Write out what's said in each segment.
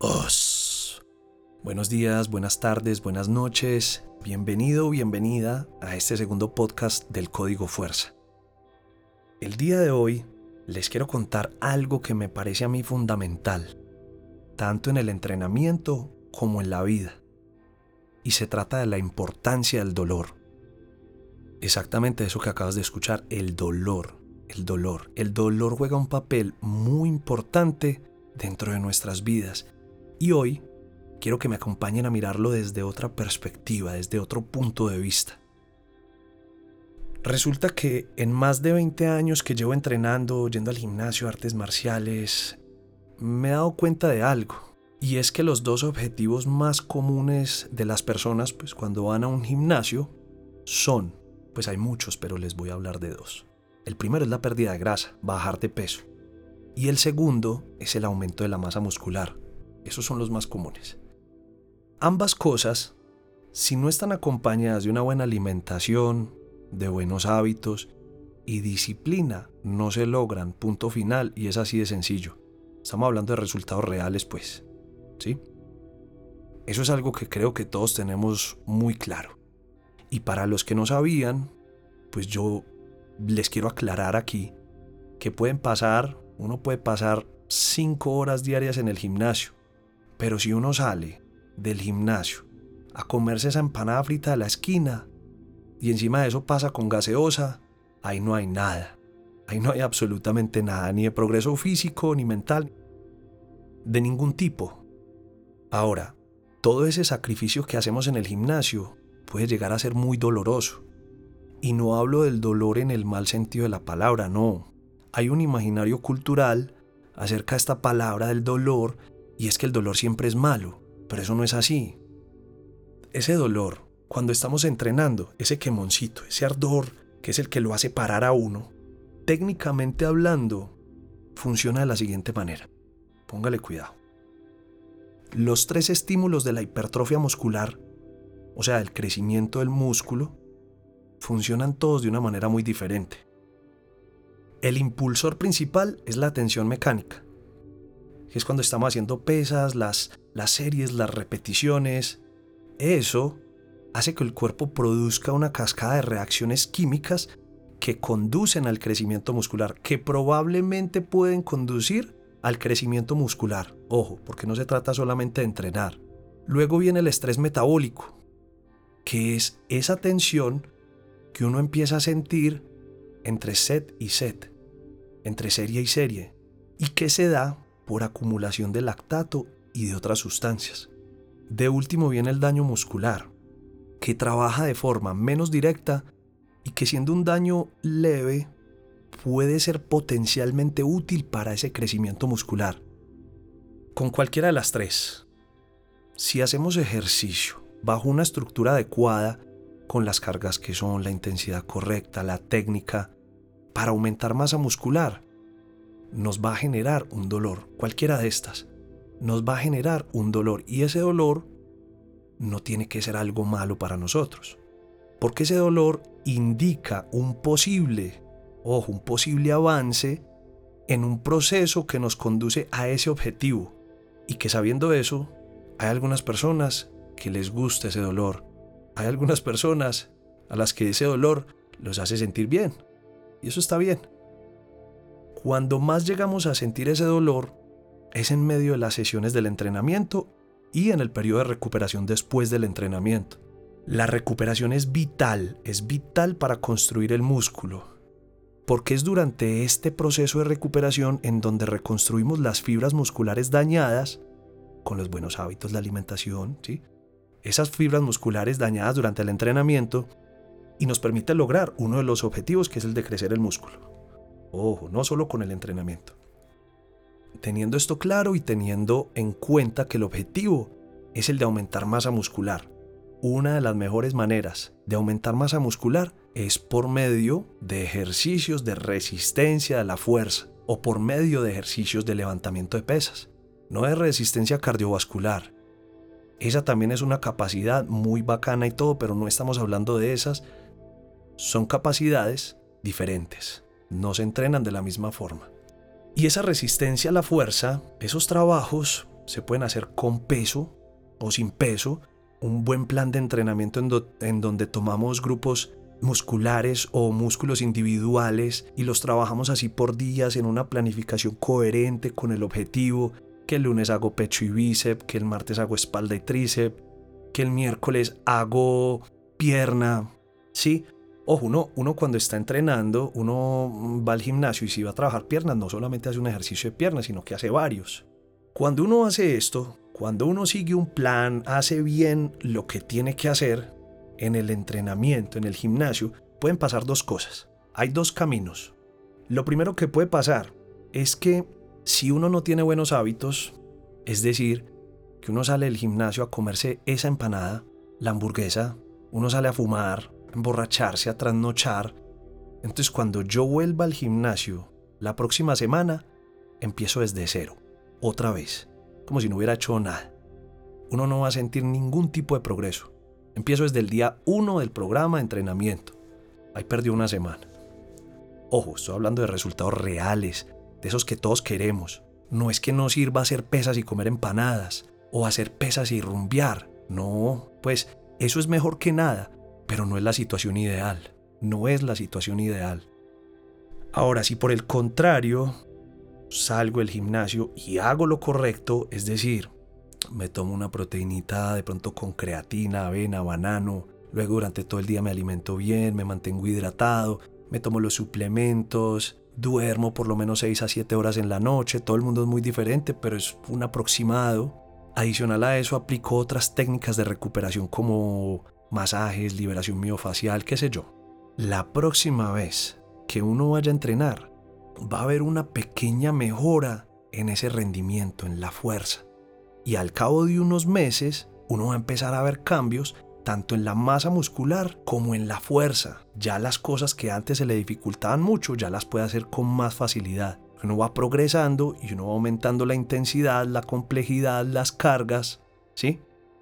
Os. Buenos días, buenas tardes, buenas noches. Bienvenido o bienvenida a este segundo podcast del Código Fuerza. El día de hoy les quiero contar algo que me parece a mí fundamental, tanto en el entrenamiento como en la vida. Y se trata de la importancia del dolor. Exactamente eso que acabas de escuchar, el dolor. El dolor juega un papel muy importante dentro de nuestras vidas. Y hoy quiero que me acompañen a mirarlo desde otra perspectiva, desde otro punto de vista. Resulta que en más de 20 años que llevo entrenando, yendo al gimnasio, artes marciales, me he dado cuenta de algo. Y es que los dos objetivos más comunes de las personas, cuando van a un gimnasio, son, hay muchos, pero les voy a hablar de dos. El primero es la pérdida de grasa, bajar de peso. Y el segundo es el aumento de la masa muscular. Esos son los más comunes. Ambas cosas, si no están acompañadas de una buena alimentación, de buenos hábitos y disciplina, no se logran, punto final, y es así de sencillo. Estamos hablando de resultados reales, ¿sí? Eso es algo que creo que todos tenemos muy claro. Y para los que no sabían, yo les quiero aclarar aquí que uno puede pasar 5 horas diarias en el gimnasio, pero si uno sale del gimnasio a comerse esa empanada frita de la esquina y encima de eso pasa con gaseosa, ahí no hay nada. Ahí no hay absolutamente nada, ni de progreso físico, ni mental, de ningún tipo. Ahora, todo ese sacrificio que hacemos en el gimnasio puede llegar a ser muy doloroso. Y no hablo del dolor en el mal sentido de la palabra, no. Hay un imaginario cultural acerca de esta palabra del dolor, y es que el dolor siempre es malo, pero eso no es así. Ese dolor, cuando estamos entrenando, ese quemoncito, ese ardor, que es el que lo hace parar a uno, técnicamente hablando, funciona de la siguiente manera. Póngale cuidado. Los 3 estímulos de la hipertrofia muscular, o sea, el crecimiento del músculo, funcionan todos de una manera muy diferente. El impulsor principal es la tensión mecánica, que es cuando estamos haciendo pesas, las series, las repeticiones. Eso hace que el cuerpo produzca una cascada de reacciones químicas que conducen al crecimiento muscular, que probablemente pueden conducir al crecimiento muscular. Ojo, porque no se trata solamente de entrenar. Luego viene el estrés metabólico, que es esa tensión que uno empieza a sentir entre set y set, entre serie y serie, y que se da por acumulación de lactato y de otras sustancias. De último viene el daño muscular, que trabaja de forma menos directa y que, siendo un daño leve, puede ser potencialmente útil para ese crecimiento muscular. Con cualquiera de las 3, si hacemos ejercicio bajo una estructura adecuada, con las cargas que son, la intensidad correcta, la técnica, para aumentar masa muscular, nos va a generar un dolor. Cualquiera de estas nos va a generar un dolor, y ese dolor no tiene que ser algo malo para nosotros, porque ese dolor indica un posible avance en un proceso que nos conduce a ese objetivo, y que, sabiendo eso, hay algunas personas que les gusta ese dolor. Hay algunas personas a las que ese dolor los hace sentir bien, y eso está bien. Cuando más llegamos a sentir ese dolor es en medio de las sesiones del entrenamiento y en el periodo de recuperación después del entrenamiento. La recuperación es vital para construir el músculo, porque es durante este proceso de recuperación en donde reconstruimos las fibras musculares dañadas con los buenos hábitos de alimentación, ¿sí? Esas fibras musculares dañadas durante el entrenamiento, y nos permite lograr uno de los objetivos, que es el de crecer el músculo. Ojo, no solo con el entrenamiento. Teniendo esto claro y teniendo en cuenta que el objetivo es el de aumentar masa muscular, una de las mejores maneras de aumentar masa muscular es por medio de ejercicios de resistencia de la fuerza, o por medio de ejercicios de levantamiento de pesas, no de resistencia cardiovascular. Esa también es una capacidad muy bacana y todo, pero no estamos hablando de esas. Son capacidades diferentes, no se entrenan de la misma forma. Y esa resistencia a la fuerza, esos trabajos, se pueden hacer con peso o sin peso. Un buen plan de entrenamiento en donde tomamos grupos musculares o músculos individuales y los trabajamos así por días en una planificación coherente con el objetivo, que el lunes hago pecho y bíceps, que el martes hago espalda y tríceps, que el miércoles hago pierna, ¿sí? Ojo, uno cuando está entrenando, uno va al gimnasio y si va a trabajar piernas, no solamente hace un ejercicio de piernas, sino que hace varios. Cuando uno hace esto, cuando uno sigue un plan, hace bien lo que tiene que hacer, en el entrenamiento, en el gimnasio, pueden pasar dos cosas. Hay dos caminos. Lo primero que puede pasar es que si uno no tiene buenos hábitos, es decir, que uno sale del gimnasio a comerse esa empanada, la hamburguesa, uno sale a fumar, a emborracharse, a trasnochar. Entonces cuando yo vuelva al gimnasio la próxima semana, empiezo desde cero, otra vez, como si no hubiera hecho nada. Uno no va a sentir ningún tipo de progreso. Empiezo desde el día 1 del programa de entrenamiento. Ahí perdí una semana. Ojo, estoy hablando de resultados reales, de esos que todos queremos. No es que no sirva hacer pesas y comer empanadas, o hacer pesas y rumbear. No, pues eso es mejor que nada, pero no es la situación ideal. No es la situación ideal. Ahora, si por el contrario salgo del gimnasio y hago lo correcto, es decir, me tomo una proteinita de pronto con creatina, avena, banano, luego durante todo el día me alimento bien, me mantengo hidratado, me tomo los suplementos, duermo por lo menos 6 a 7 horas en la noche, todo el mundo es muy diferente, pero es un aproximado. Adicional a eso aplico otras técnicas de recuperación como masajes, liberación miofacial, qué sé yo. La próxima vez que uno vaya a entrenar, va a haber una pequeña mejora en ese rendimiento, en la fuerza. Y al cabo de unos meses, uno va a empezar a ver cambios tanto en la masa muscular como en la fuerza. Ya las cosas que antes se le dificultaban mucho, ya las puede hacer con más facilidad. Uno va progresando y uno va aumentando la intensidad, la complejidad, las cargas, ¿sí?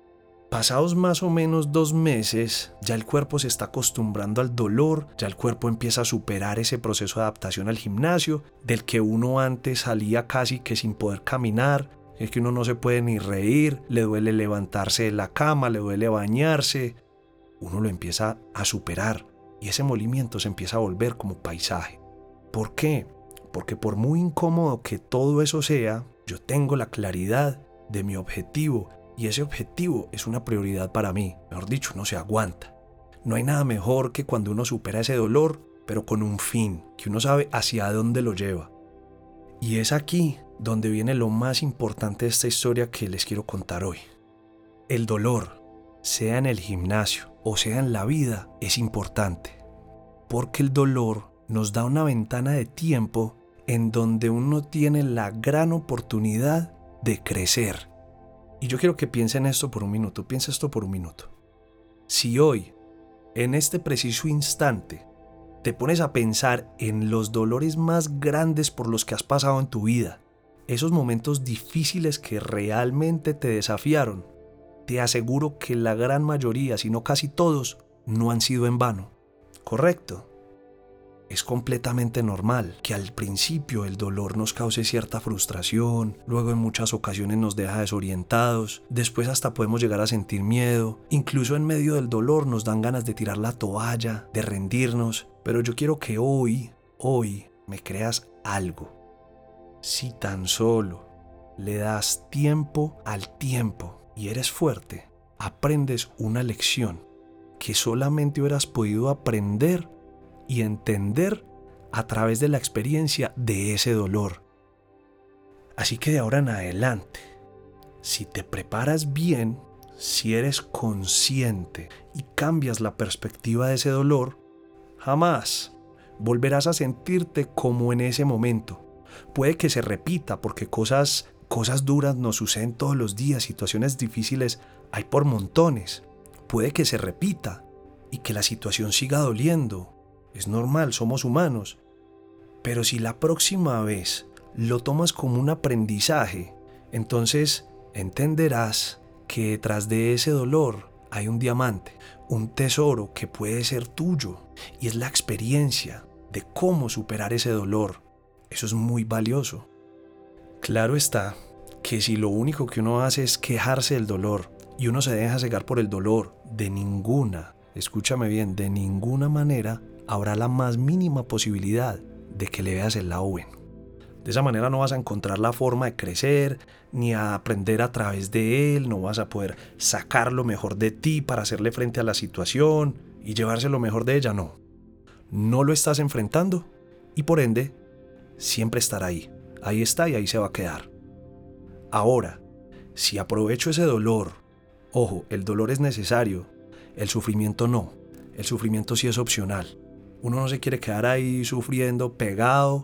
Pasados más o menos 2 meses, ya el cuerpo se está acostumbrando al dolor, ya el cuerpo empieza a superar ese proceso de adaptación al gimnasio, del que uno antes salía casi que sin poder caminar. Es que uno no se puede ni reír, le duele levantarse de la cama, le duele bañarse. Uno lo empieza a superar y ese movimiento se empieza a volver como paisaje. ¿Por qué? Porque por muy incómodo que todo eso sea, yo tengo la claridad de mi objetivo y ese objetivo es una prioridad para mí. Mejor dicho, uno se aguanta. No hay nada mejor que cuando uno supera ese dolor, pero con un fin, que uno sabe hacia dónde lo lleva. Y es aquí donde viene lo más importante de esta historia que les quiero contar hoy. El dolor, sea en el gimnasio o sea en la vida, es importante. Porque el dolor nos da una ventana de tiempo en donde uno tiene la gran oportunidad de crecer. Y yo quiero que piensen esto por un minuto, piensa esto por un minuto. Si hoy, en este preciso instante, te pones a pensar en los dolores más grandes por los que has pasado en tu vida, esos momentos difíciles que realmente te desafiaron, te aseguro que la gran mayoría, si no casi todos, no han sido en vano. ¿Correcto? Es completamente normal que al principio el dolor nos cause cierta frustración, luego en muchas ocasiones nos deja desorientados, después hasta podemos llegar a sentir miedo, incluso en medio del dolor nos dan ganas de tirar la toalla, de rendirnos, pero yo quiero que hoy me creas algo. Si tan solo le das tiempo al tiempo y eres fuerte, aprendes una lección que solamente hubieras podido aprender y entender a través de la experiencia de ese dolor. Así que de ahora en adelante, si te preparas bien, si eres consciente y cambias la perspectiva de ese dolor, jamás volverás a sentirte como en ese momento. Puede que se repita porque cosas duras nos suceden todos los días, situaciones difíciles hay por montones. Puede que se repita y que la situación siga doliendo. Es normal, somos humanos. Pero si la próxima vez lo tomas como un aprendizaje, entonces entenderás que detrás de ese dolor hay un diamante, un tesoro que puede ser tuyo, y es la experiencia de cómo superar ese dolor. Eso es muy valioso. Claro está que si lo único que uno hace es quejarse del dolor y uno se deja cegar por el dolor, escúchame bien, de ninguna manera habrá la más mínima posibilidad de que le veas el lado bueno. De esa manera no vas a encontrar la forma de crecer, ni a aprender a través de él, no vas a poder sacar lo mejor de ti para hacerle frente a la situación y llevarse lo mejor de ella, no. No lo estás enfrentando y por ende siempre estará ahí. Ahí está y ahí se va a quedar. Ahora, si aprovecho ese dolor, ojo, el dolor es necesario, el sufrimiento no. El sufrimiento sí es opcional. Uno no se quiere quedar ahí sufriendo, pegado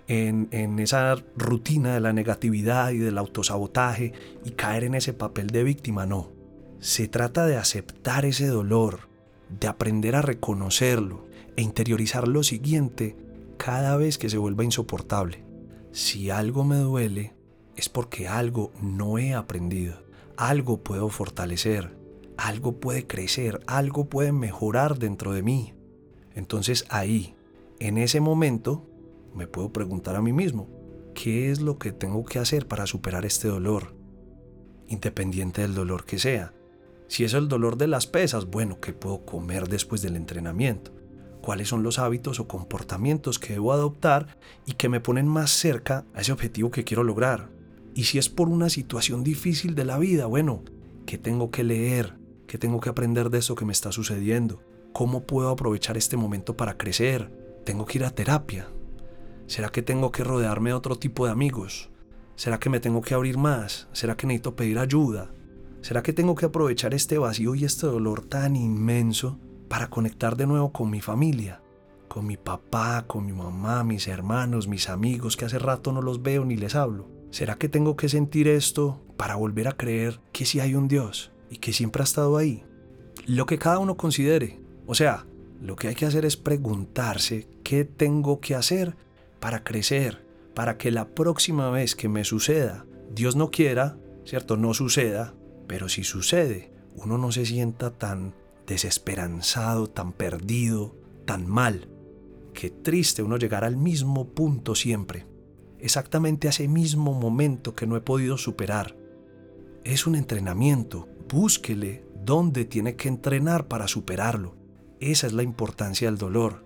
en esa rutina de la negatividad y del autosabotaje y caer en ese papel de víctima, no. Se trata de aceptar ese dolor, de aprender a reconocerlo e interiorizar lo siguiente cada vez que se vuelva insoportable. Si algo me duele, es porque algo no he aprendido, algo puedo fortalecer, algo puede crecer, algo puede mejorar dentro de mí. Entonces ahí, en ese momento, me puedo preguntar a mí mismo, ¿qué es lo que tengo que hacer para superar este dolor? Independiente del dolor que sea. Si es el dolor de las pesas, bueno, ¿qué puedo comer después del entrenamiento? ¿Cuáles son los hábitos o comportamientos que debo adoptar y que me ponen más cerca a ese objetivo que quiero lograr? Y si es por una situación difícil de la vida, bueno, ¿qué tengo que leer? ¿Qué tengo que aprender de esto que me está sucediendo? ¿Cómo puedo aprovechar este momento para crecer? ¿Tengo que ir a terapia? ¿Será que tengo que rodearme de otro tipo de amigos? ¿Será que me tengo que abrir más? ¿Será que necesito pedir ayuda? ¿Será que tengo que aprovechar este vacío y este dolor tan inmenso para conectar de nuevo con mi familia? Con mi papá, con mi mamá, mis hermanos, mis amigos que hace rato no los veo ni les hablo. ¿Será que tengo que sentir esto para volver a creer que sí hay un Dios y que siempre ha estado ahí? Lo que cada uno considere. O sea, lo que hay que hacer es preguntarse qué tengo que hacer para crecer, para que la próxima vez que me suceda, Dios no quiera, ¿cierto? No suceda, pero si sucede, uno no se sienta tan desesperanzado, tan perdido, tan mal. Qué triste uno llegar al mismo punto siempre, exactamente a ese mismo momento que no he podido superar. Es un entrenamiento, búsquele dónde tiene que entrenar para superarlo. Esa es la importancia del dolor.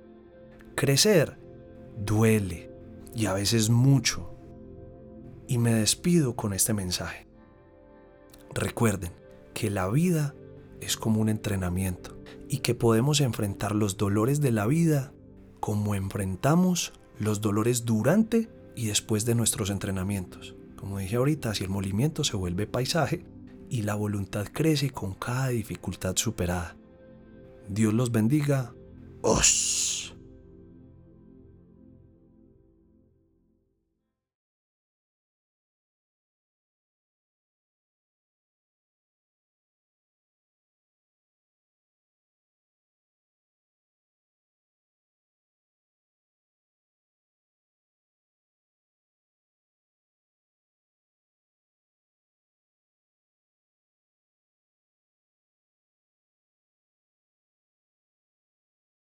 Crecer duele y a veces mucho. Y me despido con este mensaje. Recuerden que la vida es como un entrenamiento y que podemos enfrentar los dolores de la vida como enfrentamos los dolores durante y después de nuestros entrenamientos. Como dije ahorita, si el movimiento se vuelve paisaje y la voluntad crece con cada dificultad superada. Dios los bendiga. ¡Os!